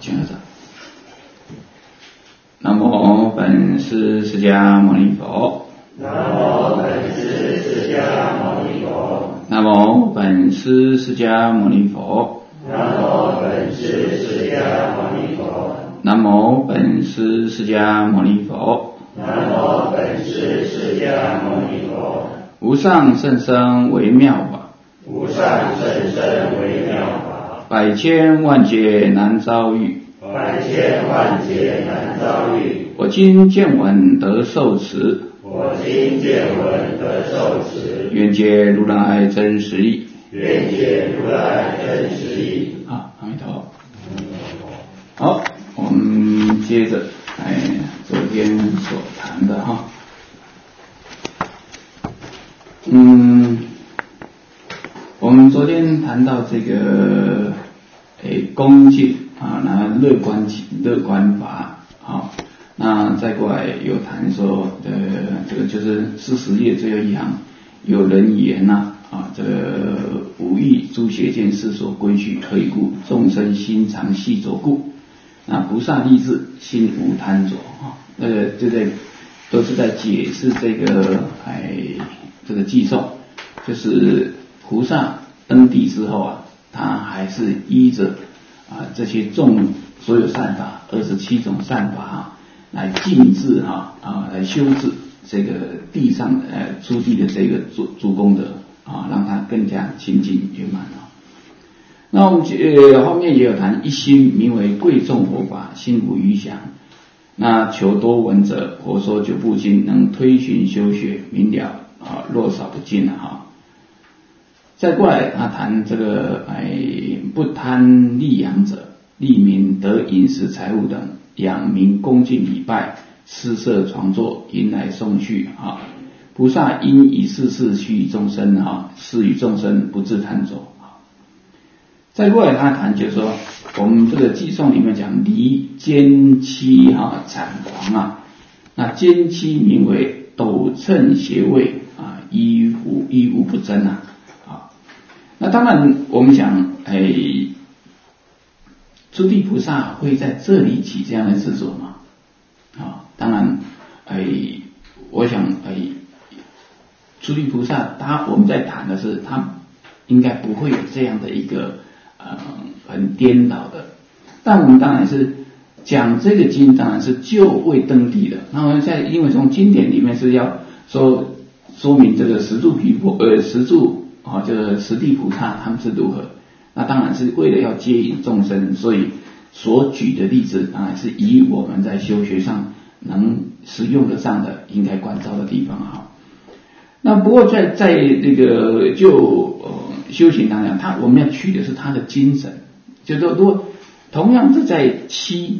请合掌。南无本师释迦牟尼佛。 南无本师释迦牟尼佛。 南无本师释迦牟尼佛。 南无本师释迦牟尼佛。 南无本师释迦牟尼佛。 南无本师释迦牟尼佛。 无上甚深微妙法， 无上甚深微妙法， 百千万劫难遭遇， 百千万劫难遭遇。 我今见闻得受持， 我今见闻得受持， 愿解如来真实义。 愿解如来真实义。 好，阿弥陀佛。好，我们接着昨天所谈的哈。我们昨天谈到这个恭敬啊，那乐观法啊，那再过来有谈说这个就是40页最后一行，有人言呐这个无欲诸邪见世所归去，何以故？众生心常系着故。那菩萨立志心无贪着啊，都是在解释这个这个偈颂，就是菩萨登地之后啊，他还是依着这些所有善法27种善法来尽致来修治这个地上诸地的这个诸功德让它更加清净圆满那我们后面也有谈一心名为贵重佛法，心无余想。那求多闻者，佛说9部经，能推寻修学明了若少不尽再过来他谈这个不贪利养者，利民得饮食财物等，养民恭敬礼拜，施设床座，迎来送去菩萨因以世事许予众生施予众生不自贪着。再过来他谈就是说，我们这个偈颂里面讲离奸欺产狂那奸欺名为斗秤邪位依无不争那当然我们讲诸地菩萨会在这里起这样的执着吗？当然我想诸地菩萨我们在谈的是他应该不会有这样的一个很颠倒的，但我们当然是讲这个经，当然是就位登地的。那我们现在因为从经典里面是要说明这个十住这个十地菩萨他们是如何，那当然是为了要接引众生，所以所举的例子当然是以我们在修学上能实用得上的应该关照的地方那不过在这个修行当中，我们要取的是他的精神，就是说如果同样是在欺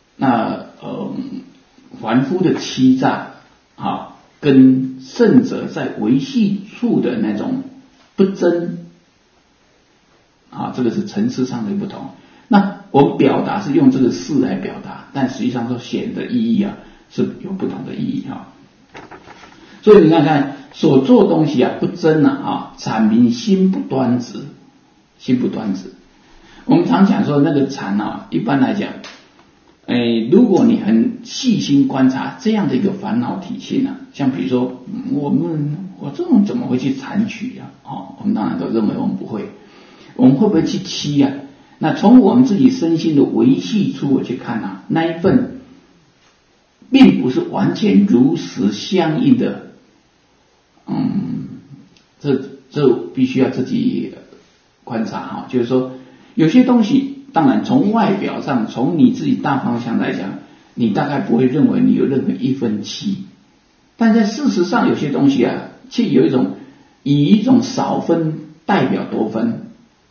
凡夫的欺诈跟圣者在维系处的那种不争这个是层次上的不同。那我们表达是用这个事来表达，但实际上说显的意义是有不同的意义所以你看看所做东西不争阐明心不端直，心不端直。我们常讲说那个禅一般来讲如果你很细心观察这样的一个烦恼体系像比如说我这种怎么会去残取我们当然都认为我们不会，我们会不会去欺那从我们自己身心的维系处我去看那一份并不是完全如实相应的这必须要自己观察就是说有些东西当然从外表上从你自己大方向来讲，你大概不会认为你有任何一分欺，但在事实上有些东西却有以一种少分代表多分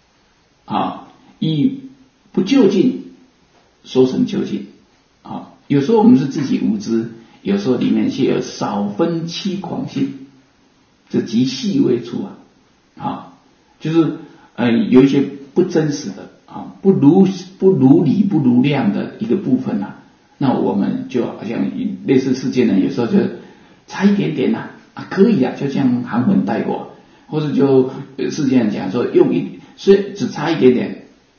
以不究竟说成究竟有时候我们是自己无知，有时候里面却有少分欺狂性，这极细微处就是有一些不真实的不如理不如量的一个部分那我们就好像类似世间人有时候就差一点点可以就这样含混带过，或者就世间人讲说所以只差一点点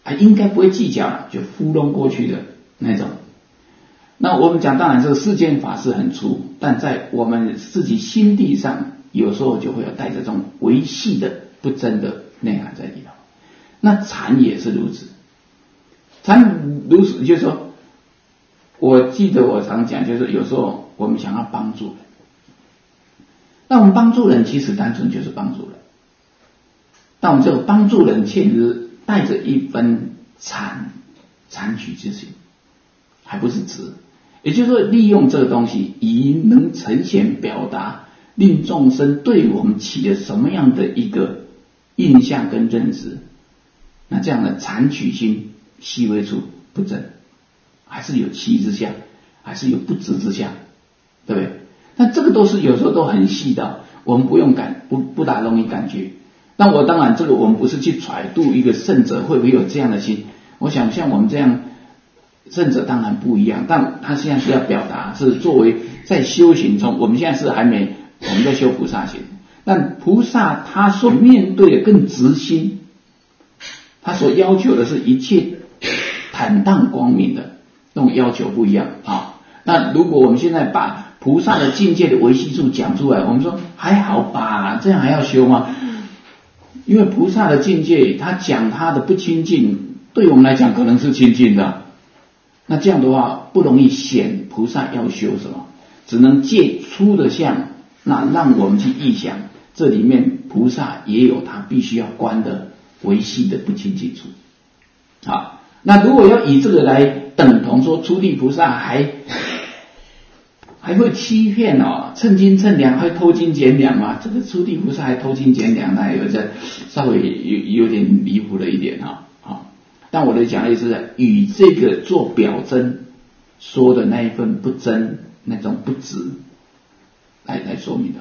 应该不会计较了，就糊弄过去的那种。那我们讲，当然这个世间法是很粗，但在我们自己心地上，有时候就会有带着这种维系的不真的内涵在里头。那禅也是如此，禅如此，就是说，我记得我常讲，就是有时候我们想要帮助人，那我们帮助人其实单纯就是帮助人，但我们这个帮助人其实带着一分禅取之心，还不是执。也就是说，利用这个东西，以能呈现表达，令众生对我们起了什么样的一个印象跟认知，那这样的禅取心细微处不真，还是有欺之下，还是有不知之下，对不对？那这个都是有时候都很细的，我们不大容易感觉。那我当然这个我们不是去揣度一个圣者会不会有这样的心，我想像我们这样圣者当然不一样，但他现在是要表达是作为在修行中，我们现在是还没，我们在修菩萨行，但菩萨他所面对的更直心，他所要求的是一切坦荡光明的那种要求不一样啊。那如果我们现在把菩萨的境界的维系处讲出来，我们说还好吧，这样还要修吗？因为菩萨的境界，他讲他的不清净，对我们来讲可能是清净的。那这样的话不容易显菩萨要修什么，只能借粗的相，那让我们去臆想这里面菩萨也有他必须要观的维系的不清净处。好，那如果要以这个来等同说初地菩萨还会欺骗称斤称两，还偷斤减两嘛？这个初地菩萨还偷斤减两，那有这稍微有点离谱了一点但我的讲义是与这个做表征说的那一份不真，那种不直来说明的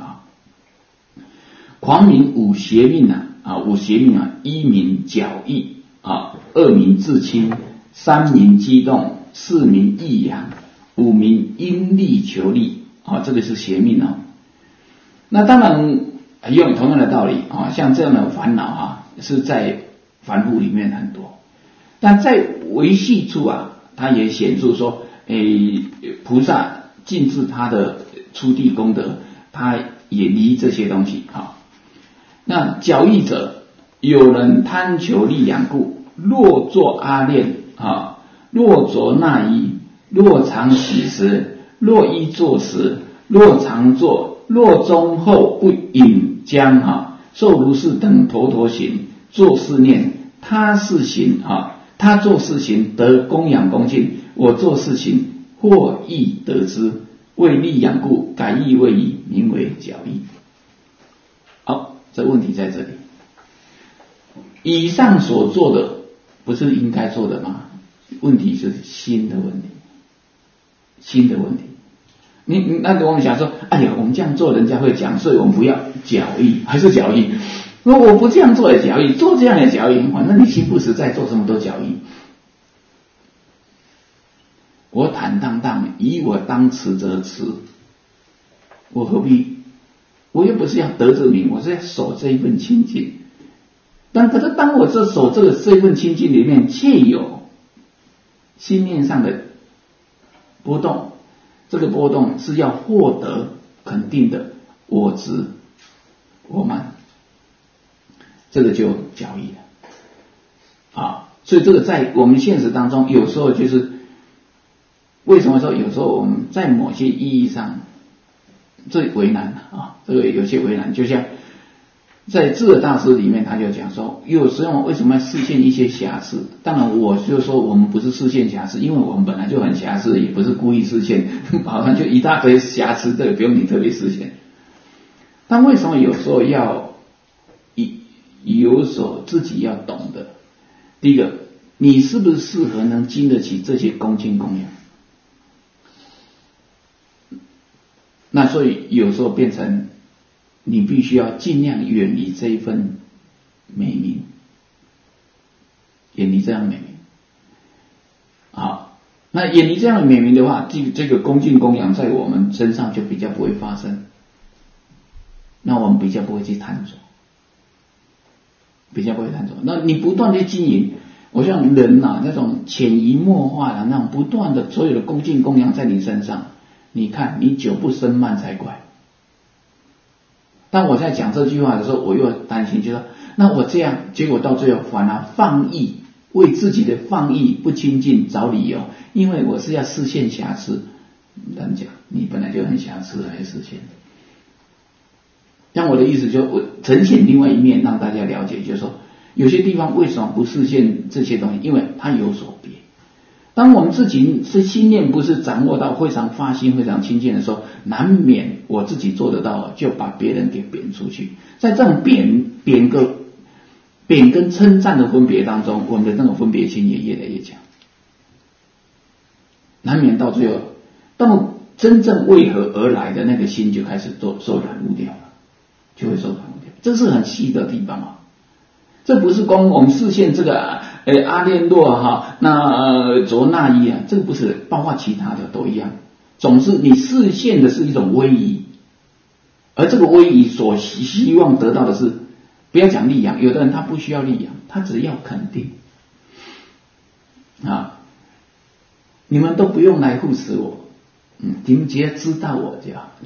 狂名五邪命五邪命一名矫意二名自轻，三名激动，四名抑扬，五名因力求利这个是邪命那当然用同样的道理像这样的烦恼是在凡夫里面很多。但在维系处他也显出说菩萨尽致他的初地功德，他也离这些东西那矫意者，有人贪求利养故，若作阿练若着那衣，若常洗时，若衣坐时，若常坐，若中后不饮浆受如是等陀陀行，作是念，他是行他做事情得供养恭敬，我做事情或亦得之，为利养故，改意为义，名为矫意。好，这问题在这里。以上所做的不是应该做的吗？问题是心的问题，心的问题。那我们想说，哎呀，我们这样做人家会讲，所以我们不要矫意，还是矫意。如果我不这样做也矫意，做这样也矫意，反正你心不实在，做什么都矫意。我坦荡荡，以我当持则持，我何必？我又不是要得这名，我是要守这一份清净。可是当我守这份清净里面，切有心念上的波动，这个波动是要获得肯定的我执、我慢。这个就矫意了所以这个在我们现实当中有时候就是为什么说有时候我们在某些意义上最为难这个有些为难，就像在智者大师里面他就讲说，有时候为什么要示现一些瑕疵，当然我就说我们不是示现瑕疵，因为我们本来就很瑕疵，也不是故意示现好像就一大堆瑕疵，这个不用你特别示现。但为什么有时候要有所自己要懂的？第一个，你是不是适合能经得起这些恭敬供养？那所以有时候变成你必须要尽量远离这一份美名，远离这样的美名。好，那远离这样的美名的话，这个恭敬供养在我们身上就比较不会发生，那我们比较不会去贪着。比较不会贪着。那你不断的经营， 我像人啊，那种潜移默化的那种不断的所有的恭敬供养在你身上，你看你久不生慢才怪。当我在讲这句话的时候，我又担心，就说那我这样，结果到最后反而放逸，为自己的放逸不清净找理由，因为我是要示现瑕疵。人讲你本来就很瑕疵，还示现。但我的意思就我呈现另外一面，让大家了解，就是说有些地方为什么不示现这些东西，因为它有所别。当我们自己是心念不是掌握到非常发心非常清净的时候，难免我自己做得到，就把别人给贬出去。在这种贬跟称赞的分别当中，我们的那种分别心也越来越强，难免到最后，当真正为何而来的那个心就开始受染污掉了，就会受染污掉。这是很细的地方啊。这不是光我们视线这个阿链若哈，那卓那伊啊，这个不是，包括其他的都一样。总是你视线的是一种威仪，而这个威仪所希望得到的是，不要讲利养，有的人他不需要利养，他只要肯定啊，你们都不用来护持我，你们只要知道我就好，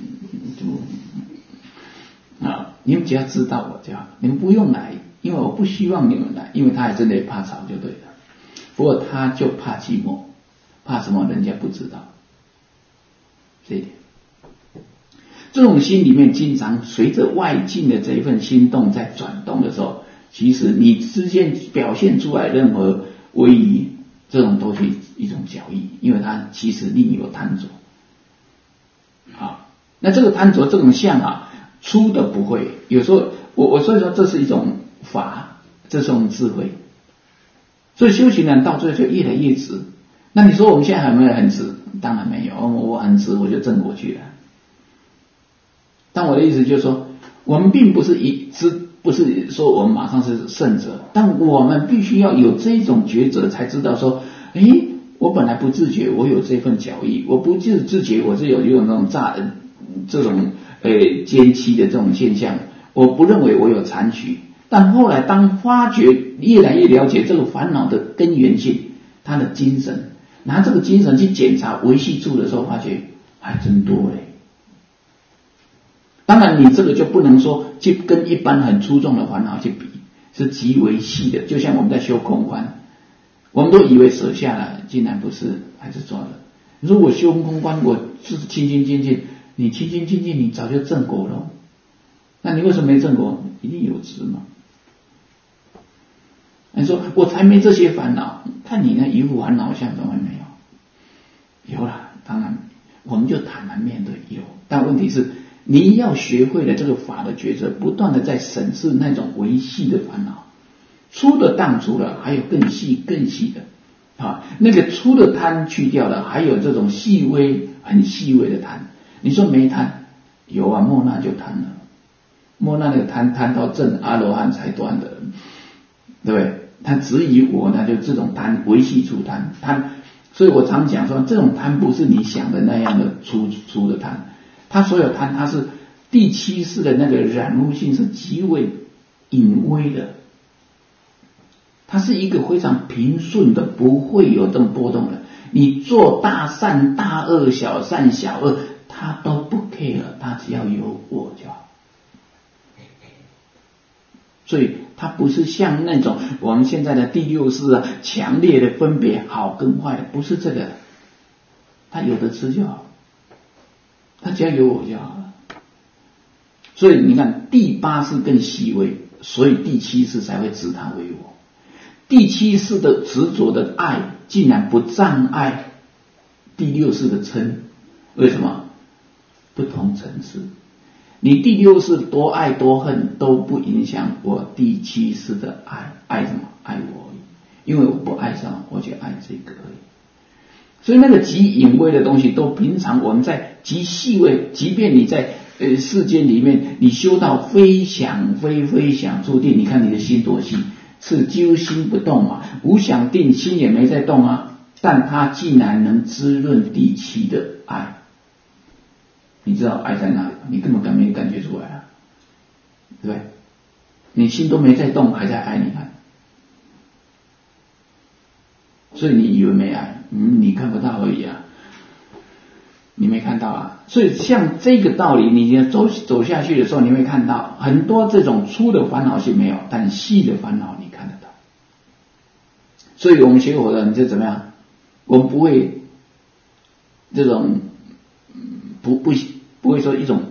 你们只要知道我就好，你们不用来。因为我不希望你们来，因为他还真的怕吵就对了。不过他就怕寂寞，怕什么人家不知道。这一点，这种心里面经常随着外境的这一份心动在转动的时候，其实你之间表现出来任何威仪，这种都是一种假意，因为它其实另有贪着。好，那这个贪着这种相啊，粗的不会，有时候我所以说这是一种法，这是一种智慧。所以修行人到最后就越来越直。那你说我们现在还没有很直？当然没有，我很直我就正过去了。但我的意思就是说，我们并不是不是说我们马上是圣者，但我们必须要有这种抉择，才知道说，我本来不自觉，我有这份脚意，我不自觉，我是有那种这种奸欺的这种现象，我不认为我有残局。但后来当发觉越来越了解这个烦恼的根源性，他的精神，拿这个精神去检查维系住的时候，发觉还真多嘞。当然你这个就不能说去跟一般很粗重的烦恼去比，是极为细的。就像我们在修空观，我们都以为舍下了，竟然不是，还是抓了。你说我修空观，我就是清清净净，你清清净净，你早就正果了。那你为什么没正果？一定有执嘛。你说我才没这些烦恼，看你那一副烦恼像怎么没有？有了，当然我们就坦然面对有，但问题是你要学会了这个法的抉择，不断的在审视那种维系的烦恼，粗的当除了，还有更细的啊，那个粗的贪去掉了，还有这种细微很细微的贪。你说没贪？有啊，莫那就贪了，莫那个贪到正阿罗汉才断的，对不对？他质疑我呢，就这种贪维系出贪，所以我常讲说，这种贪不是你想的那样的粗的贪，他所有贪，它是第七世的那个染污性是极为隐微的，它是一个非常平顺的，不会有这种波动的。你做大善大恶小善小恶，他都不 care， 他只要有我就好。所以它不是像那种我们现在的第六识啊，强烈的分别好跟坏，不是这个。他有的吃就好，他只要有我就好了。所以你看第八识更细微，所以第七识才会执他为我。第七识的执着的爱竟然不障碍第六识的嗔，为什么？不同层次。你第六识多爱多恨都不影响我第七识的爱，爱什么？爱我而已。因为我不爱上，我就爱这个而已。所以那个极隐微的东西，都平常我们在极细微，即便你在世间里面，你修到非想非想处定，你看你的心多细，是几乎心不动嘛，无想定，心也没在动啊，但它竟然能滋润第七的爱。你知道爱在哪里？你根本没感觉出来啊，对不对？你心都没在动，还在爱，你看。 所以你以为没爱，你看不到而已啊，你没看到啊。所以像这个道理，你走下去的时候，你会看到很多这种粗的烦恼性没有，但细的烦恼你看得到。所以我们学佛的人就怎么样？我们不会这种不会说一种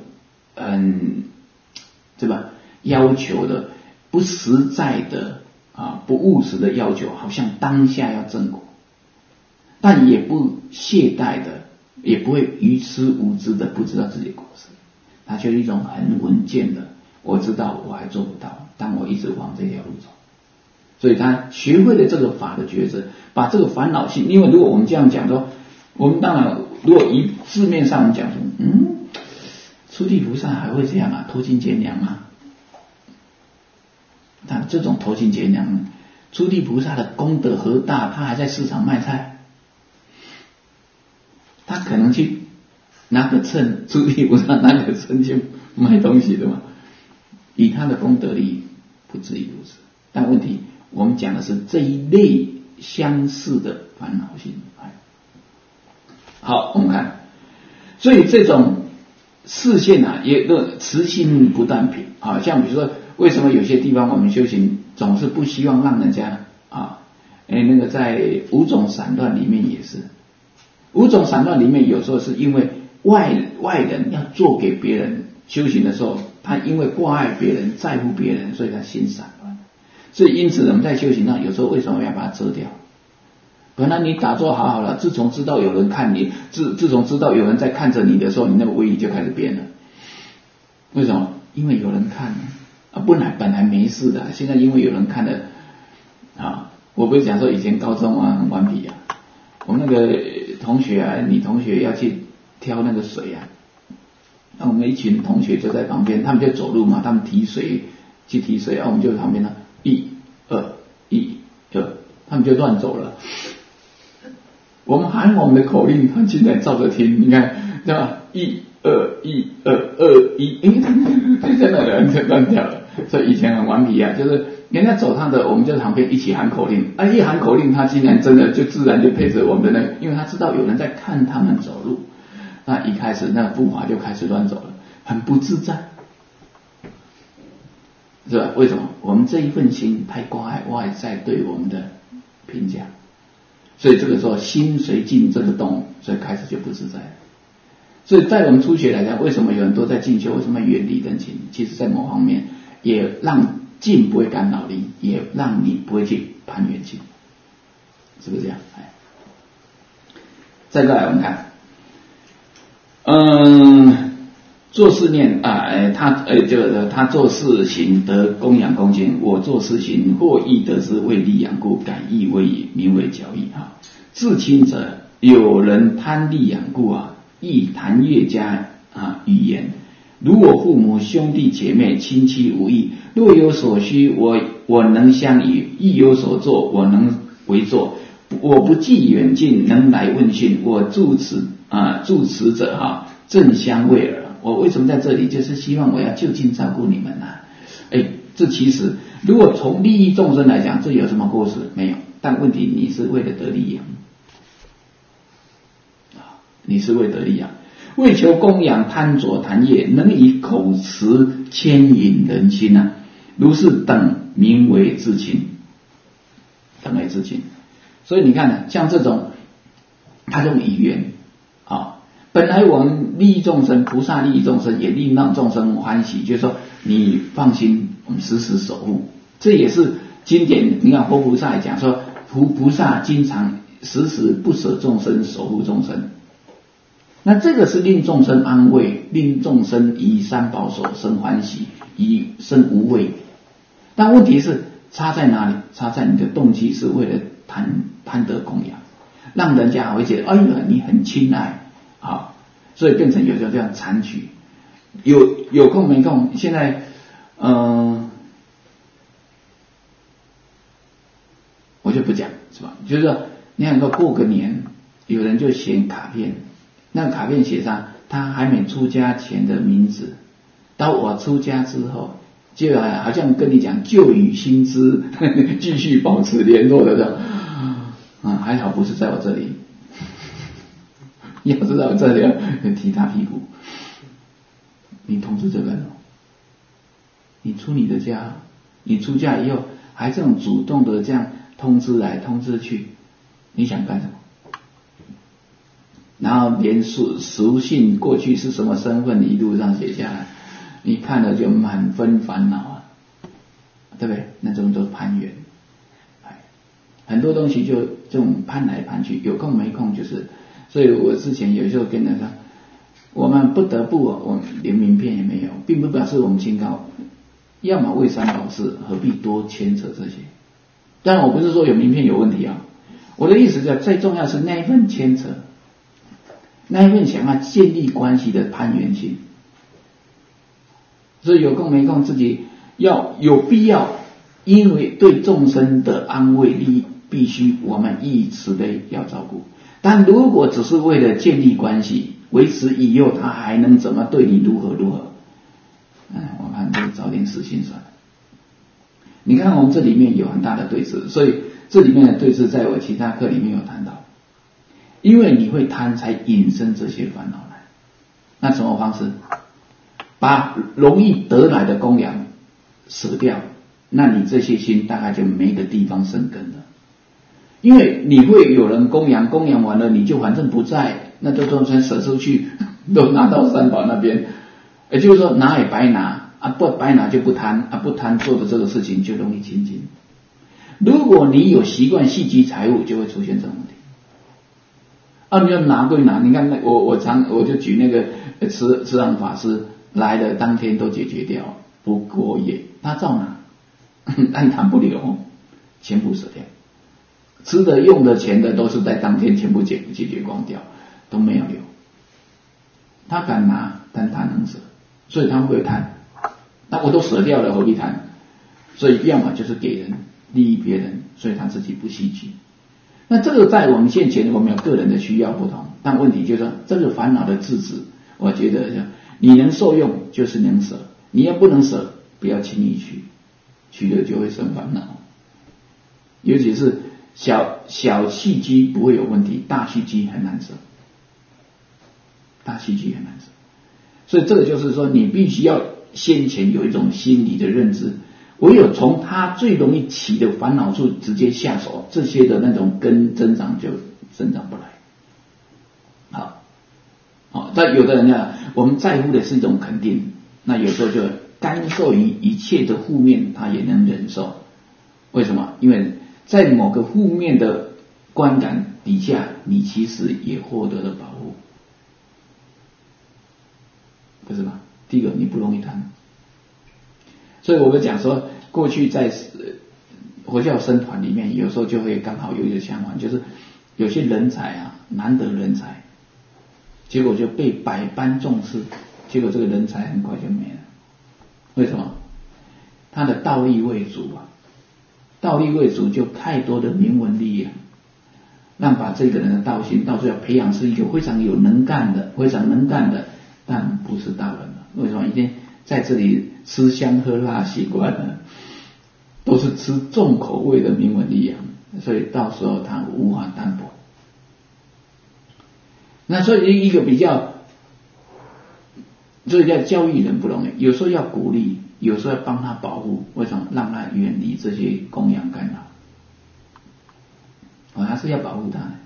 对吧？要求的不实在的不务实的要求，好像当下要正果，但也不懈怠的，也不会愚痴无知的不知道自己的果实，他就是一种很稳健的，我知道我还做不到，但我一直往这条路走。所以他学会了这个法的抉择，把这个烦恼性，因为如果我们这样讲说，我们当然如果以字面上我们讲说，初地菩萨还会这样啊，偷斤减两啊？但这种偷斤减两，初地菩萨的功德何大，他还在市场卖菜，他可能去拿个秤，初地菩萨拿个秤去卖东西的嘛？以他的功德力不至于如此，但问题我们讲的是这一类相似的烦恼性。好，我们看，所以这种视线也慈心不断品像比如说，为什么有些地方我们修行总是不希望让人家那个在五种散乱里面也是，五种散乱里面有时候是因为外人要做给别人，修行的时候他因为挂碍别人在乎别人，所以他心散乱。所以因此我们在修行上有时候为什么要把它遮掉？本来你打坐好好了，自从知道有人看你，自从知道有人在看着你的时候，你那个威仪就开始变了。为什么？因为有人看本来没事的，现在因为有人看了我不是讲说以前高中很顽皮我们那个同学女同学要去挑那个水那我们一群同学就在旁边，他们就走路嘛，他们提水去提水我们就在旁边1 2 1 2，他们就乱走了。我们喊我们的口令，他竟然照着听，你看对吧？1 2 1 2 2 1，就在那里就乱跳了。所以以前很顽皮就是人家走他的，我们就在旁边一起喊口令一喊口令，他竟然真的就自然就陪着我们的因为他知道有人在看他们走路，那一开始那个步伐就开始乱走了，很不自在，是吧？为什么？我们这一份心太挂碍外在对我们的评价，所以这个时候心随进这个动，所以开始就不自在了。所以在我们初学来讲，为什么有人都在进修，为什么远离人情？其实在某方面也让静不会干扰你，也让你不会去攀缘境，是不是这样？再过来我们看做事念他做事行得供养恭敬，我做事行或益得之为利养故，改义为也，名为教义自亲者有人贪利养故亦谈越加语言，如我父母兄弟姐妹亲戚无异，若有所需我能相与，亦有所作我能为作，我不计远近能来问讯，我住持者正相为耳。我为什么在这里？就是希望我要就近照顾你们这其实如果从利益众生来讲，这有什么过失？没有。但问题你是为了得利养你是为得利养，为求供养贪着谈业，能以口词牵引人心如是等名为至亲，等为至亲。所以你看像这种他用语言本来我们利益众生，菩萨利益众生，也利让众生欢喜，就是说你放心，我们时时守护。这也是经典，你看佛菩萨讲说，菩萨经常时时不舍众生，守护众生。那这个是令众生安慰，令众生以三宝所生欢喜，以生无畏。但问题是差在哪里？差在你的动机是为了贪得供养，让人家会觉得你很亲爱所以变成有时候这样残局。有空没空，现在我就不讲，是吧？就是说你看说过个年，有人就写卡片，那个卡片写上他还没出家前的名字，到我出家之后，就好像跟你讲旧与新知继续保持联络的这样还好不是在我这里，要是在我这里要踢他屁股。你通知这个人，你出你的家，你出家以后还这种主动的这样通知来通知去，你想干什么？然后连书信过去是什么身份一路上写下来，你看了就满分烦恼啊，对不对？那种都攀缘，很多东西就这种攀来攀去，有空没空就是。所以我之前有时候跟人说，我们不得不，我们连名片也没有，并不表示我们清高，要么为三宝事，何必多牵扯这些？当然我不是说有名片有问题啊，我的意思是最重要是那一份牵扯，那一份想要建立关系的攀缘性。所以有空没空自己要有必要，因为对众生的安慰利益必须我们以慈悲要照顾。但如果只是为了建立关系，维持以后他还能怎么对你如何，我看就早点死心算了。你看我们这里面有很大的对峙，所以这里面的对峙在我其他课里面有谈到。因为你会贪才引生这些烦恼来，那什么方式？把容易得来的供养舍掉，那你这些心大概就没个地方生根了。因为你会有人供养完了你就反正不在，那就众生舍出去都拿到三宝那边，也就是说拿也白拿啊，不白拿就不贪啊，不贪做的这个事情就容易清净。如果你有习惯细积财物，就会出现这种问题。你要拿归拿，你看我就举那个慈航法师来的当天都解决掉，不过夜他照拿，但他不留，全部舍掉。吃的用的钱的都是在当天全部解决光掉，都没有留。他敢拿，但他能舍，所以他会贪。那我都舍掉了，何必贪？所以要么就是给人利益别人，所以他自己不稀奇。那这个在我们现前，我们有个人的需要不同，但问题就是说这个烦恼的制止，我觉得你能受用就是能舍，你要不能舍，不要轻易取了就会生烦恼。尤其是小气机不会有问题，大气机很难舍，所以这个就是说你必须要先前有一种心理的認知，唯有从他最容易起的烦恼處直接下手，这些的那种根增长就增长不来。好，但有的人呢，我们在乎的是一种肯定，那有时候就甘受于一切的负面，他也能忍受。为什么？因为在某个负面的观感底下，你其实也获得了保护，不是吧？第一个，你不容易贪。所以我们讲说，过去在佛教僧团里面，有时候就会刚好有一个相反，就是有些人才啊，难得人才，结果就被百般重视，结果这个人才很快就没了。为什么？他的道力未足啊，道力未足就太多的名闻利养，让把这个人的道心到最后培养是一个非常能干的，但不是道人了。为什么？已经在这里吃香喝辣习惯了，都是吃重口味的名闻利养，所以到时候他无法担保。那所以一个比较，所以叫教育人不容易，有时候要鼓励，有时候要帮他保护。为什么？让他远离这些供养干扰，还是要保护他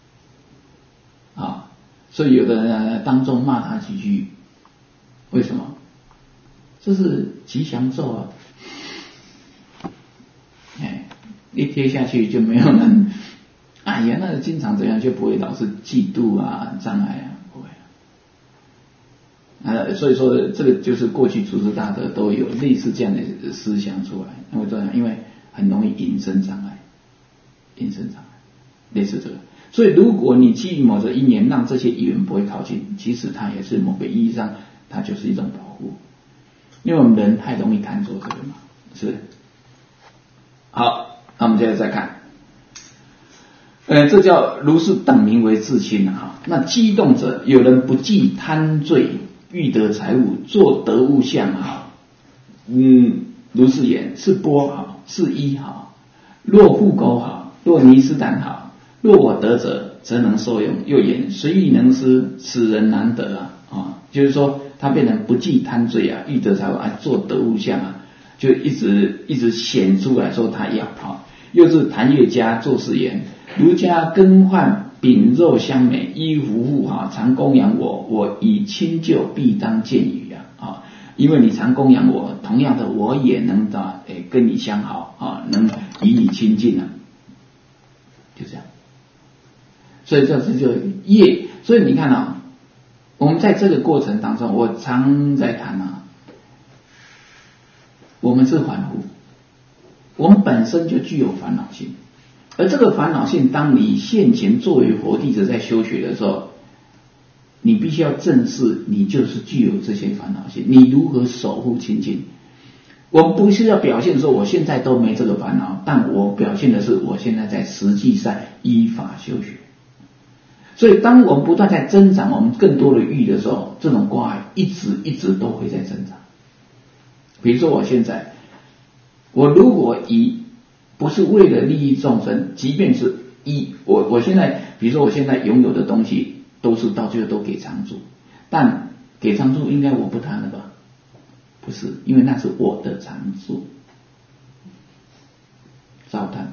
啊。所以有的人当众骂他几句，为什么？这是吉祥咒啊！一贴下去就没有人，哎呀，那经常这样就不会老是嫉妒啊、障碍啊，不会。所以说这个就是过去祖师大德都有类似这样的思想出来。那为什么？因为很容易引生障碍，类似这个。所以如果你基于某个因缘让这些缘不会靠近，其实它也是某个意义上，它就是一种保护。因为我们人太容易贪着这个嘛，是。好，那我们接着再看，这叫如是等名为自亲啊。那激动者，有人不计贪罪，欲得财物，作得物相好。如是言，是钵好，是衣好，若护钩好，若尼斯胆好， 若我得者，则能受用。又言随欲能施，此人难得就是说他变成不计贪罪欲得财物做得物相就一直显出来说他要又是谭岳家作是言：儒家更换饼肉相美，衣服户常供养我以亲就，必当见语因为你常供养我，同样的我也能跟你相好能与你亲近就这样。所以这是就业。所以你看我们在这个过程当中，我常在谈我们是凡夫，我们本身就具有烦恼性，而这个烦恼性，当你现前作为佛弟子在修学的时候，你必须要正视你就是具有这些烦恼性，你如何守护清净。我们不是要表现说我现在都没这个烦恼，但我表现的是我现在在实际上依法修学。所以当我们不断在增长我们更多的欲的时候，这种挂碍一直都会在增长。比如说我如果不是为了利益众生，即便是我现在比如说我现在拥有的东西都是到最后都给常住，但给常住应该我不贪了吧？不是，因为那是我的常住，糟蹋，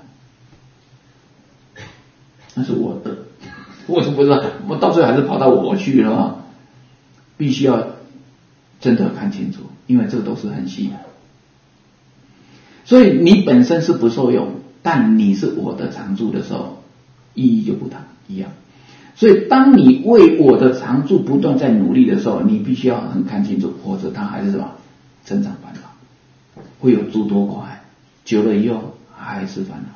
那是我的。为什么不知道？我到最后还是跑到我去了必须要真的看清楚，因为这个都是很细的。所以你本身是不受用，但你是我的常住的时候，意义就不同一样。所以当你为我的常住不断在努力的时候，你必须要很看清楚，否则它还是什么增长烦恼，会有诸多挂碍，久了以后还是烦恼。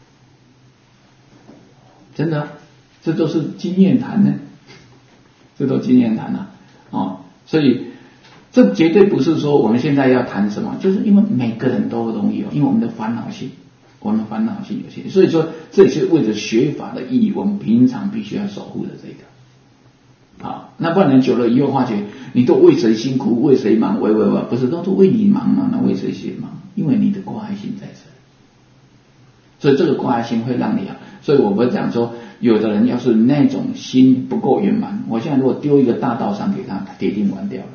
真的，这都是经验谈呢，这都经验谈所以这绝对不是说我们现在要谈什么，就是因为每个人都容易因为我们的烦恼性有些，所以说这也是为了学法的意义，我们平常必须要守护的这个。那不然久了以后发觉你都为谁辛苦为谁忙，不是都是为你忙那为谁先忙？因为你的挂碍性在这里，所以这个挂碍性会让你所以我们讲说，有的人要是那种心不够圆满，我现在如果丢一个大道上给他铁定完掉了。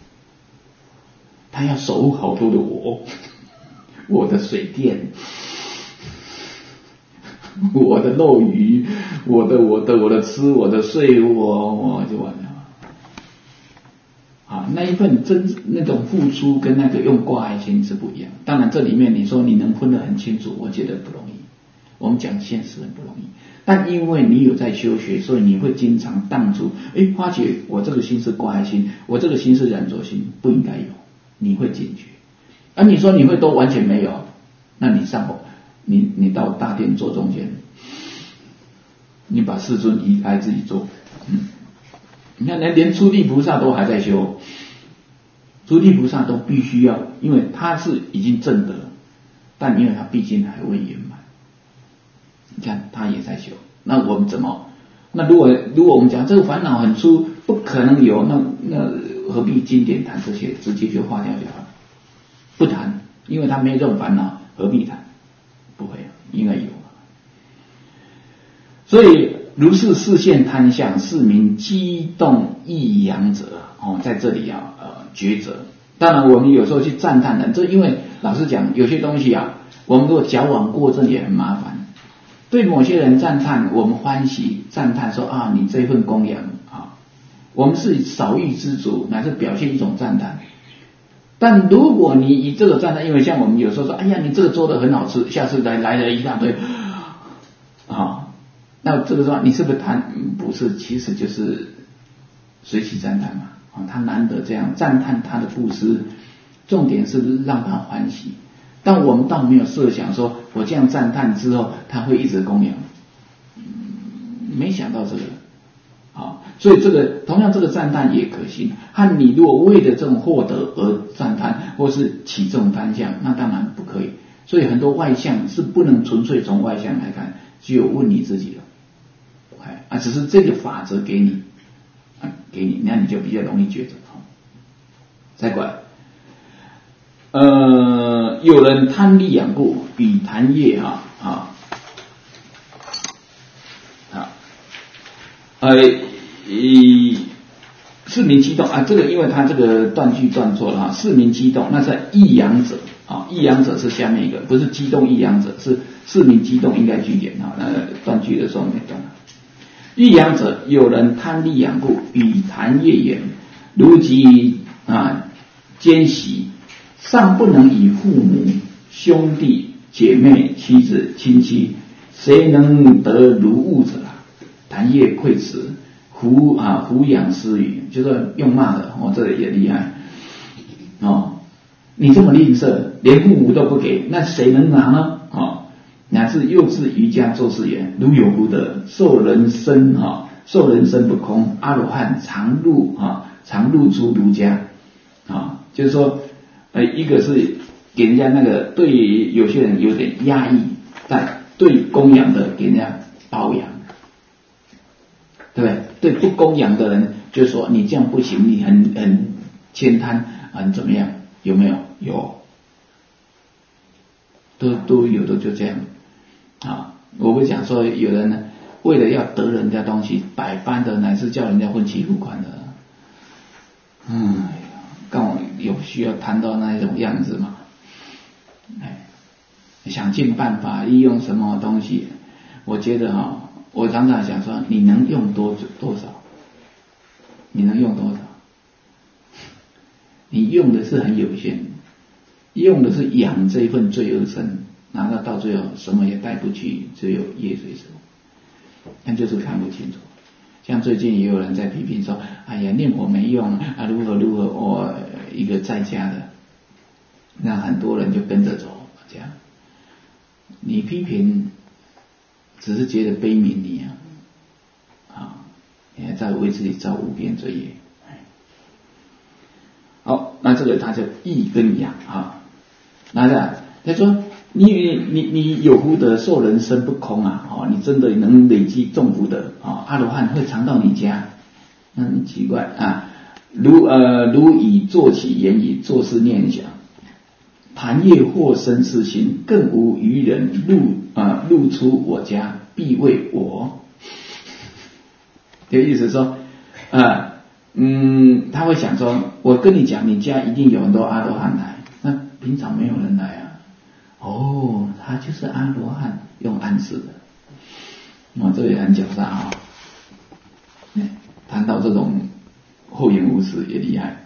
他要守护好多的我的水电，我的漏鱼，我的吃，我的睡，我就完了。那一份那种付出跟那个用挂碍心是不一样。当然这里面你说你能分得很清楚，我觉得不容易。我们讲现实很不容易，但因为你有在修学，所以你会经常当出，发觉我这个心是挂碍心，我这个心是染着心，不应该有，你会警觉。而你说你会都完全没有，那你到大殿坐中间，你把世尊移开自己坐，你看连初地菩萨都还在修，初地菩萨都必须要，因为他是已经证得，但因为他毕竟还未圆满，你看他也在修。那我们怎么？那如果我们讲这个烦恼很粗，不可能有，那何必经典谈这些？直接就化掉就好了，不谈，因为他没有这种烦恼，何必谈？不会，应该有。所以如是视现贪相，是名激动抑扬者在这里抉择。当然我们有时候去赞叹人，这因为老实讲，有些东西我们如果矫枉过正也很麻烦。对某些人赞叹，我们欢喜赞叹说你这份供养我们是少欲知足，乃是表现一种赞叹。但如果你以这个赞叹，因为像我们有时候说，哎呀，你这个做的很好吃，下次来了一大堆那这个时候你是不是谈？不是，其实就是随喜赞叹嘛他难得这样赞叹他的布施，重点是让他欢喜。但我们倒没有设想说我这样赞叹之后他会一直供养，没想到这个所以这个同样这个赞叹也可信。和你如果为了这种获得而赞叹，或是起这种贪相，那当然不可以。所以很多外相是不能纯粹从外相来看，只有问你自己了只是这个法则给你那你就比较容易抉择。再过来有人贪利养故，比谈业市民激动啊，这个因为他这个断句断错了啊，市民激动那是抑扬者啊，抑扬者是下面一个，不是激动抑扬者，是市民激动应该句点啊，那断句的时候没断。抑扬者，有人贪利养故，与谈业言，如及奸习，尚不能以父母、兄弟、姐妹、妻子、亲戚，谁能得如物者啊？谈业愧辞，胡养私语，就是用骂的哦，这个也厉害哦。你这么吝啬，连父母都不给，那谁能拿呢？哦，乃至幼稚瑜伽作是言：如有福德，受人身不空，阿罗汉常入出儒家啊，就是说，一个是给人家那个对有些人有点压抑，但对供养的给人家包养，对不对？对不供养的人，就是说你这样不行，你很悭贪，很怎么样？有没有？有，都有的就这样啊。我不讲说有人呢，为了要得人家东西，百般的乃至叫人家分期付款的，跟我有需要谈到那一种样子嘛？想尽办法利用什么东西？我觉得我常常想说，你能用多少？你能用多少？你用的是很有限，用的是养这一份罪恶身，拿到最后什么也带不去，只有业随身，那就是看不清楚。像最近也有人在批评说，哎呀，念佛没用啊，如何一个在家的，那很多人就跟着走，这样。你批评只是觉得悲悯你你还在为自己造无边罪业。好，那这个他就抑跟养那他说你有福德，受人身不空你真的能累积众福德阿罗汉会常到你家，很奇怪如以坐起言语，做事念想，谈业或生是心，更无余人入出我家，必为我。这个意思说他会想说，我跟你讲，你家一定有很多阿罗汉来，那平常没有人来他就是阿罗汉，用暗示的这个也很狡诈谈到这种厚颜无耻也厉害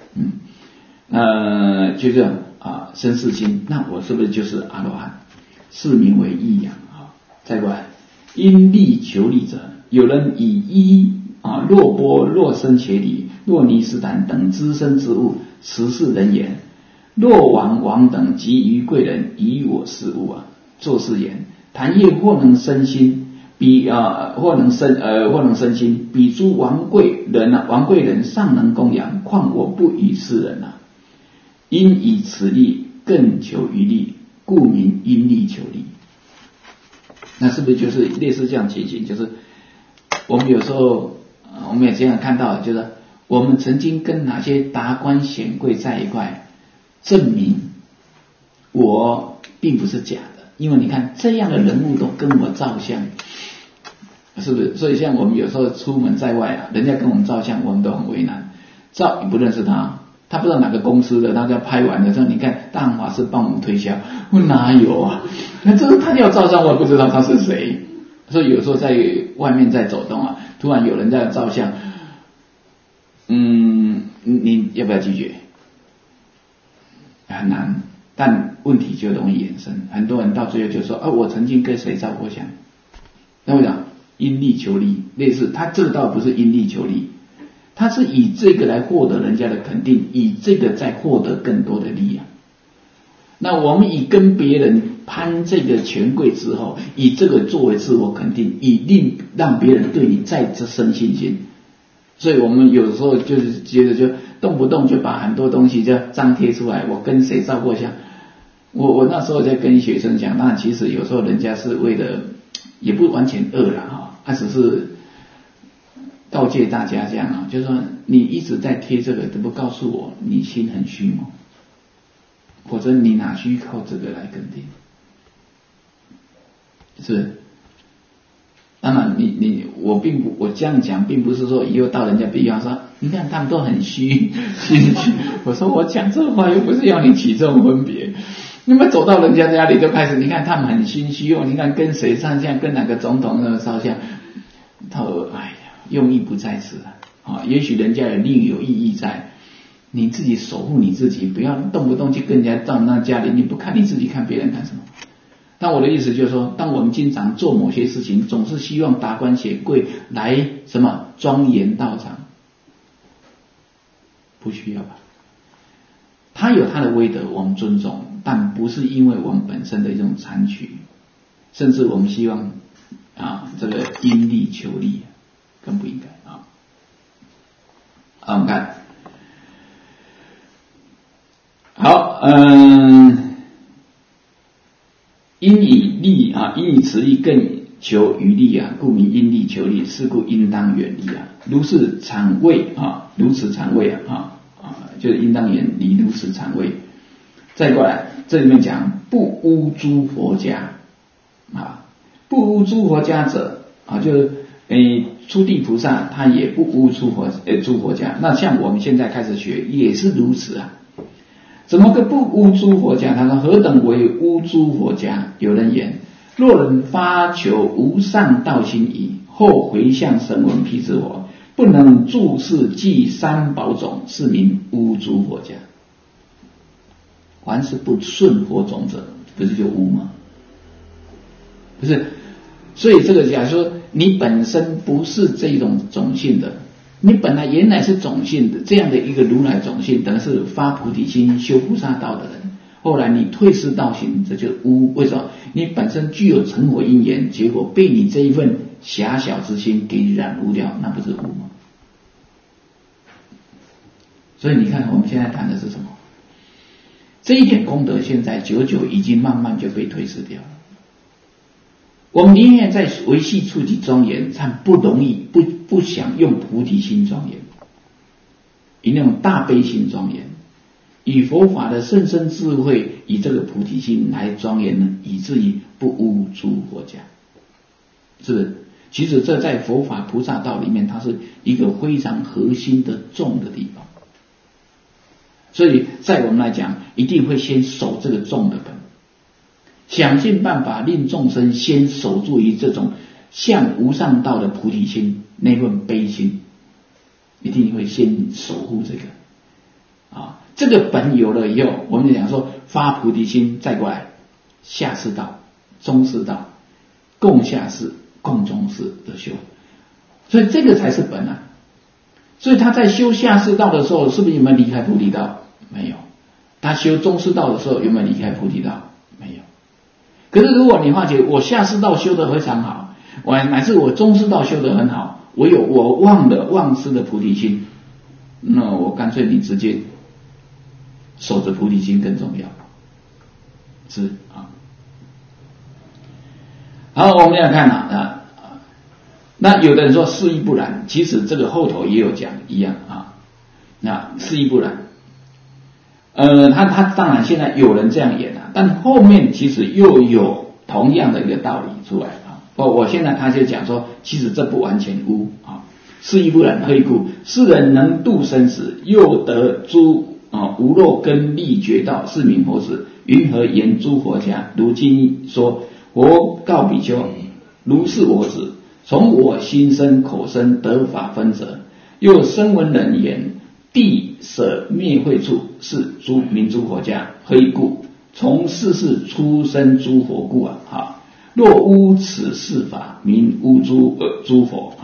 就这样生是心，那我是不是就是阿罗汉？是名为抑扬再过来，因利求利者，有人以若波、若生伽梨、若尼斯坦等资生之物，实是人言。若王等及于贵人，以我是物作是言：谈业或能生心，或能生心，比诸王贵人尚能供养，况我不与世人因以此利更求于利，故名因利求利。那是不是就是类似这样情形？就是我们有时候我们也这样看到，就是我们曾经跟哪些达官显贵在一块，证明我并不是假的，因为你看这样的人物都跟我照相，是不是？所以像我们有时候出门在外人家跟我们照相，我们都很为难，照也不认识他不知道哪个公司的，他就拍完了之后，你看大行法师帮我们推销，我哪有那这个他要照相，我也不知道他是谁。所以有时候在外面在走动突然有人在照相，你要不要拒绝？很难，但问题就容易衍生。很多人到最后就说我曾经跟谁照过相，那我讲因利求利，类似他这个倒不是因利求利，他是以这个来获得人家的肯定，以这个再获得更多的利益那我们以跟别人攀这个权贵之后，以这个作为自我肯定，以让别人对你再生信心。所以我们有时候就是觉得就动不动就把很多东西就张贴出来，我跟谁照过相。我那时候在跟学生讲，那其实有时候人家是为了也不完全恶啦他只是告诫大家这样就是说你一直在贴这个，都不告诉我你心很虚吗？否则你哪需靠这个来肯定？是当然我这样讲并不是说以后到人家地方说你看他们都很虚，我说我讲这话又不是要你起这种分别。那么走到人家家里就开始，你看他们很心虚哦，你看跟谁上相，跟哪个总统那个烧香，哎呀，用意不在此啊，也许人家也另有意义在，你自己守护你自己，不要动不动去跟人家到那家里，你不看你自己，看别人干什么？但我的意思就是说，当我们经常做某些事情，总是希望达官显贵来什么庄严道场，不需要吧？他有他的威德，我们尊重，但不是因为我们本身的一种残取，甚至我们希望这个因利求利，更不应该啊。我们看，好，因以利因以此利更求于利故名因利求利，是故应当远离如是常谓如此常谓就是应当远离如此常谓。再过来，这里面讲不污诸佛家不污诸佛家者就是初地菩萨他也不污诸佛家。那像我们现在开始学也是如此怎么个不污诸佛家？他说何等为污诸佛家？有人言：若人发求无上道心已，后回向声闻辟支佛，不能注释记三宝种，是名污诸佛家。凡是不顺佛种者，不是就污吗？不是，所以这个假如说你本身不是这种种性的，你本来原来是种性的，这样的一个如来种性，等于是发菩提心修菩萨道的人，后来你退失道行，这就是污。为什么？你本身具有成佛因缘，结果被你这一份狭小之心给染污掉，那不是污吗？所以你看我们现在谈的是什么？这一点功德现在久久已经慢慢就被退失掉了。我们宁愿在维系处己庄严，但不容易不想用菩提心庄严，以那种大悲心庄严，以佛法的甚深智慧，以这个菩提心来庄严呢，以至于不污诸佛家。是不是？其实这在佛法菩萨道里面，它是一个非常核心的重的地方。所以在我们来讲，一定会先守这个重的本，想尽办法令众生先守住于这种向无上道的菩提心，那份悲心，一定会先守护这个这个本有了以后，我们就讲说发菩提心，再过来下士道、中士道、共下士、共中士的修，所以这个才是本所以他在修下士道的时候，是不是有没有离开菩提道？没有。他修中士道的时候，有没有离开菩提道？没有。可是如果你发觉我下士道修得非常好，乃至我中士道修得很好，我忘失的菩提心，那我干脆你直接守着菩提心更重要，是好，我们来看那有的人说是亦不然，其实这个后头也有讲一样那是亦不然。他当然现在有人这样演但后面其实又有同样的一个道理出来我现在他就讲说，其实这不完全污是亦不然，何以故？世人能度生死，又得诸无漏根利觉道，是名佛子。云何言诸佛家？如今说，佛告比丘：如是我子，从我心生口生得法分者，又声闻人言，地舍灭秽处，是名诸佛家。何以故？从世世出生诸佛故若污此世法，名污诸佛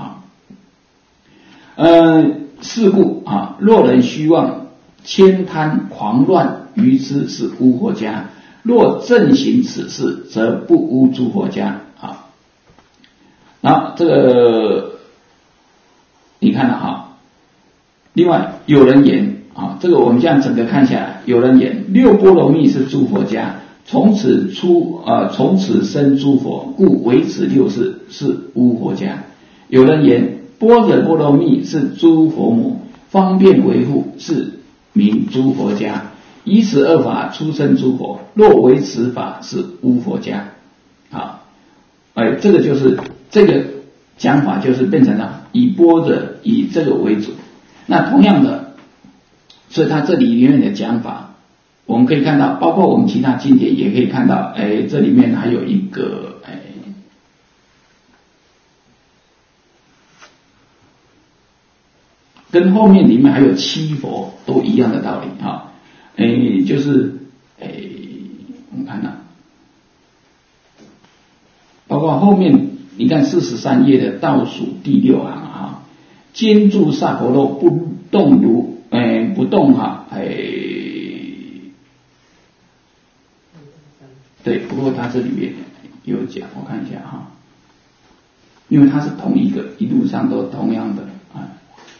是故若人虚妄悭贪狂乱于之，是污佛家。若正行此事，则不污诸佛家这个你看了另外有人言这个我们这样整个看下来，有人言六波罗蜜是诸佛家，从此生诸佛，故为此六事，是污佛家。有人言般若波罗蜜是诸佛母，方便维护，是名诸佛家。以此二法出生诸佛，若为此法，是污佛家这个就是这个讲法就是变成了以般若以这个为主。那同样的，所以它这里面的讲法，我们可以看到，包括我们其他经典也可以看到，这里面还有一个跟后面里面还有七佛都一样的道理啊，就是我们看到，包括后面你看43页的倒数第6行啊，坚住萨婆罗不动如不动哈，对，不过他这里面有讲，我看一下哈，因为它是同一个，一路上都同样的啊。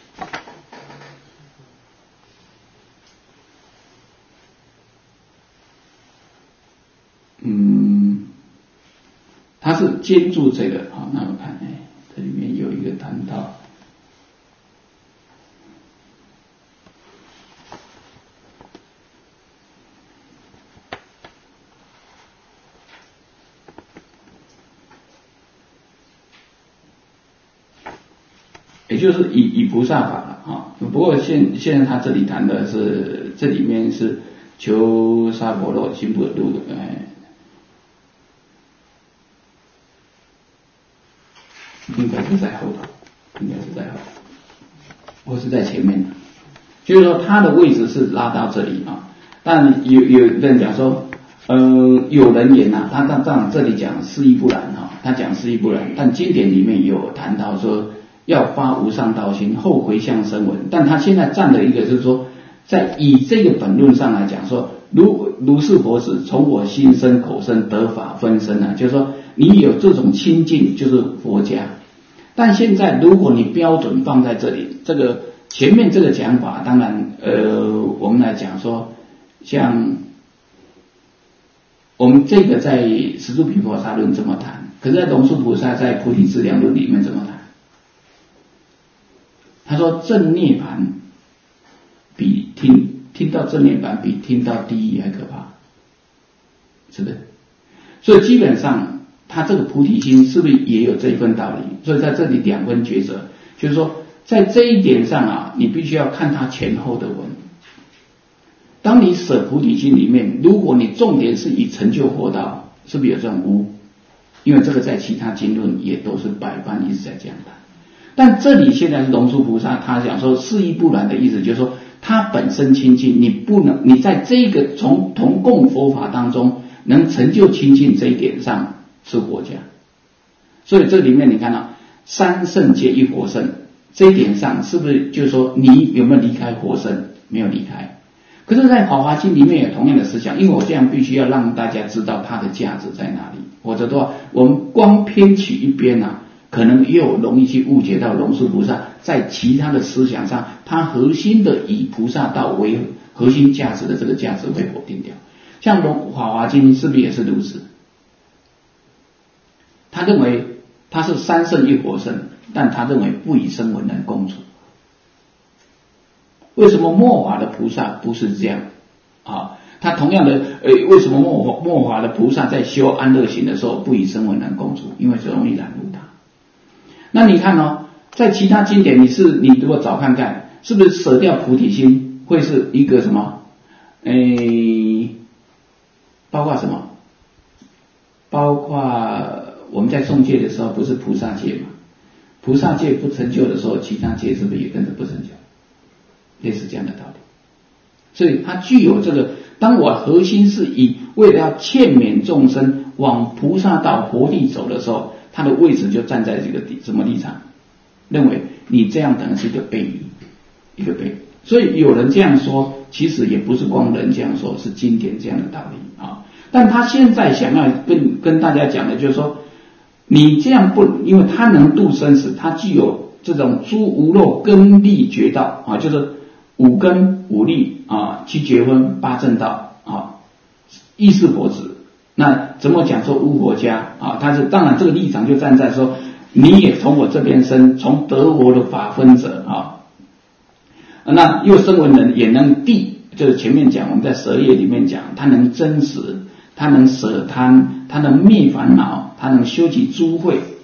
它是坚住这个啊，那我看这里面有一个谈到。也就是以菩萨法了啊，不过现在他这里谈的是，这里面是求萨婆罗心不入的，应该是在后头，应该是在后头，或是在前面的，就是说他的位置是拉到这里啊，但有人讲说，有人言啊，他这里讲示意不然啊，他讲示意不然，但经典里面有谈到说。要发无上道心，后回向声闻，但他现在站的一个就是说，在以这个本论上来讲说，如是佛子从我心身口身得法分身啊，就是说你有这种亲近就是佛家，但现在如果你标准放在这里，这个前面这个讲法，当然我们来讲说，像我们这个在十住毗婆沙论这么谈，可是在龙树菩萨在菩提资粮论里面怎么谈？他说正涅槃比听到正涅槃比听到地狱还可怕，是不是？所以基本上他这个菩提心是不是也有这一份道理？所以在这里两分抉择，就是说在这一点上啊，你必须要看他前后的文。当你舍菩提心里面，如果你重点是以成就佛道，是不是有这种无？因为这个在其他经论也都是百般一直在讲的。但这里现在是龙树菩萨，他讲说示意不然的意思，就是说他本身清净，你在这个从同共佛法当中能成就清净这一点上是活家。所以这里面你看到三圣皆一活圣，这一点上是不是就是说你有没有离开活圣？没有离开。可是在法华经里面有同样的思想，因为我这样必须要让大家知道它的价值在哪里，否则的话我们光偏取一边啊，可能又容易去误解到龙树菩萨在其他的思想上，他核心的以菩萨道为核心价值的这个价值会否定掉。像法华经是不是也是如此？他认为他是三圣一活圣，但他认为不以声闻人共处。为什么末法的菩萨不是这样啊？他同样的，为什么末法的菩萨在修安乐行的时候不以声闻人共处？因为这容易染入他。那你看哦，在其他经典，你如果找看看，是不是舍掉菩提心会是一个什么？包括什么？包括我们在诵戒的时候，不是菩萨戒吗？菩萨戒不成就的时候，其他戒是不是也跟着不成就？类似这样的道理。所以它具有这个，当我核心是以为了要劝勉众生往菩萨道佛地走的时候，他的位置就站在这个什么立场？认为你这样等于是一个悖逆，一个悖逆。所以有人这样说，其实也不是光人这样说，是经典这样的道理啊。但他现在想要跟大家讲的就是说，你这样不，因为他能度生死，他具有这种诸无漏根利觉道啊，就是五根五力啊，7觉分8正道啊，亦是佛子。那怎么讲说无佛家啊？他是当然这个立场就站在说，你也从我这边生，从得佛的法分者啊。那又声闻人也能地，就是前面讲我们在舍业里面讲，他能真实，他能舍贪，他能灭烦恼，他能修习诸慧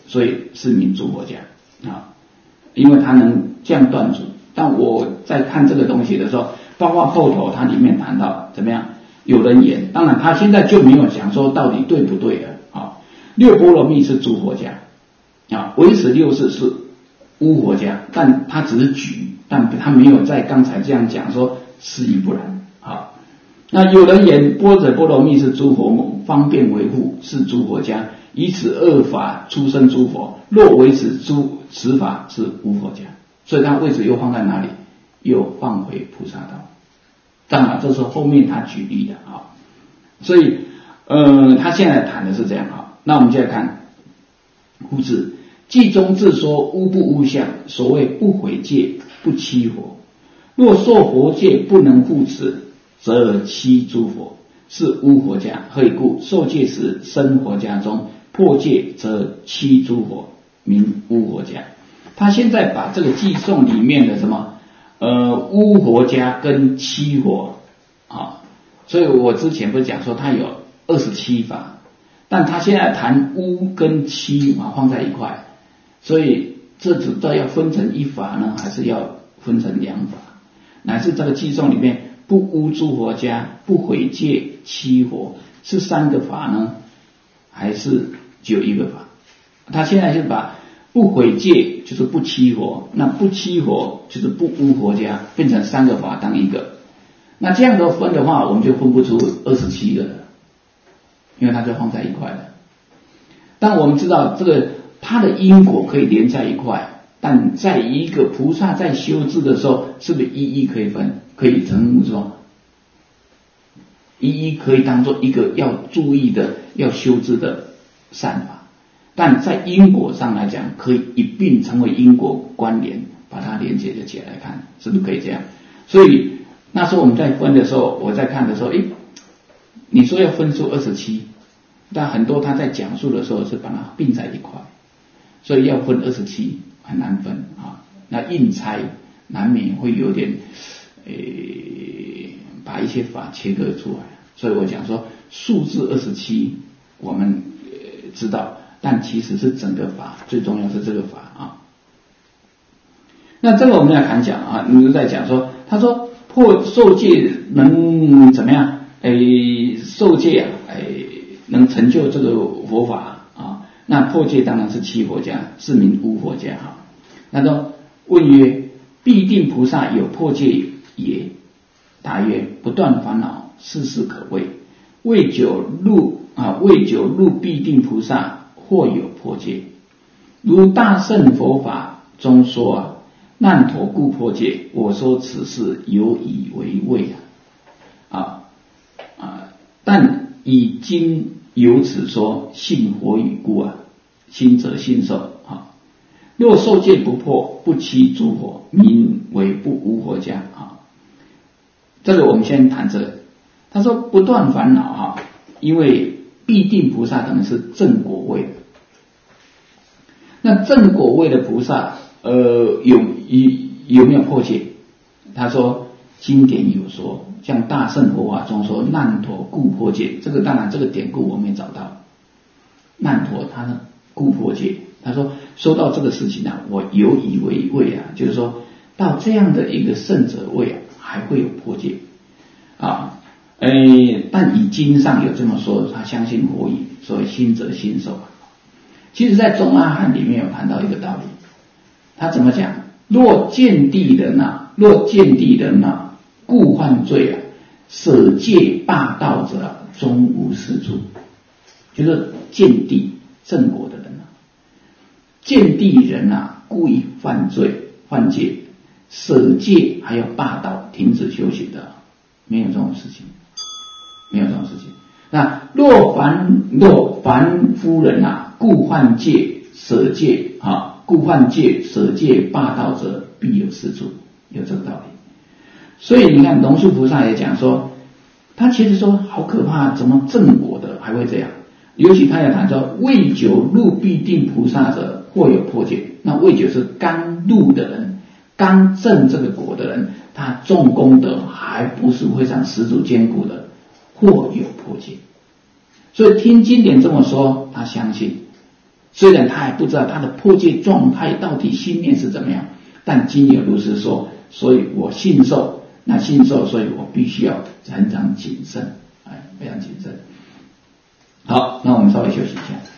所以是名诸佛家啊，因为他能这样断除。但我在看这个东西的时候，包括后头它里面谈到怎么样，有人言，当然他现在就没有讲说到底对不对了啊。六波罗蜜是诸佛家啊，唯识六事是无佛家，但他只是举，但他没有在刚才这样讲说是亦不然啊。那有人言般若波罗蜜是诸佛母，方便维护是诸佛家，以此二法出生诸佛，若为此法是无佛家，所以他位置又放在哪里？又放回菩萨道。当然这是后面他举例的啊。所以他现在谈的是这样啊。那我们现在看故字，记中自说无不无相，所谓不毁戒不欺佛，若受佛戒不能护持，则欺诸佛，是无佛家。何以故？受戒时生佛家中，破戒则欺诸佛，名无佛家。他现在把这个偈颂里面的什么无佛家跟欺佛啊，所以我之前不是讲说他有27法，但他现在谈无跟欺啊放在一块，所以这知道要分成一法呢，还是要分成两法？乃至这个偈颂里面不污诸佛家，不毁戒欺佛，是3个法呢，还是只有1个法？他现在是把不毁戒就是不欺佛，那不欺佛就是不污佛家，变成3个法当一个。那这样的分的话，我们就分不出27个了，因为它就放在一块了。但我们知道这个它的因果可以连在一块，但在一个菩萨在修治的时候，是不是一可以分，可以成说一可以当做一个要注意的要修治的善法，但在因果上来讲，可以一并成为因果关联，把它连接起来看，是不是可以这样？所以那时候我们在分的时候，我在看的时候，你说要分出27，但很多他在讲述的时候是把它并在一块，所以要分27很难分啊。那硬猜难免会有点把一些法切割出来，所以我讲说数字27我们知道，但其实是整个法，最重要是这个法啊。那这个我们要谈讲啊，你就在讲说，他说受戒能怎么样？受戒能成就这个佛法啊。那破戒当然是欺佛家，是名无佛家哈。那说问曰：必定菩萨有破戒也？答曰：不断烦恼，事事可畏。未久入必定菩萨或有破戒。如大乘佛法中说难陀故破戒，我说此事有以为畏但以今由此说信佛语故信者信受若受戒不破，不欺诸佛，名为不无佛家这个我们先谈这个。他说不断烦恼因为必定菩萨等于是正果位的。那正果位的菩萨有没有破戒？他说经典有说，像大乘佛法中说难陀故破戒，这个当然这个典故我没找到。难陀他呢故破戒，他说到这个事情我有以为畏就是说到这样的一个圣者位还会有破戒但以经上有这么说，他相信佛语，所以信者信受其实在中阿含里面有谈到一个道理，他怎么讲？若见地人故犯罪舍戒霸道者终无是处。就是见地正果的人见地人故意犯罪犯戒，舍戒还有霸道停止修行的，没有这种事情，没有这种事情。那若凡夫人故犯戒舍戒故犯戒舍戒霸道者必有是处，有这个道理。所以你看龙树菩萨也讲说，他其实说好可怕，怎么正果的还会这样？尤其他也谈说未久入必定菩萨者或有破戒。那未久是刚入的人，刚证这个果的人，他重功德还不是非常十足坚固的，或有破戒。所以听经典这么说，他相信虽然他还不知道他的破戒状态到底心念是怎么样，但经有如是说，所以我信受，那信受，所以我必须要常常谨慎，非常谨慎。好，那我们稍微休息一下。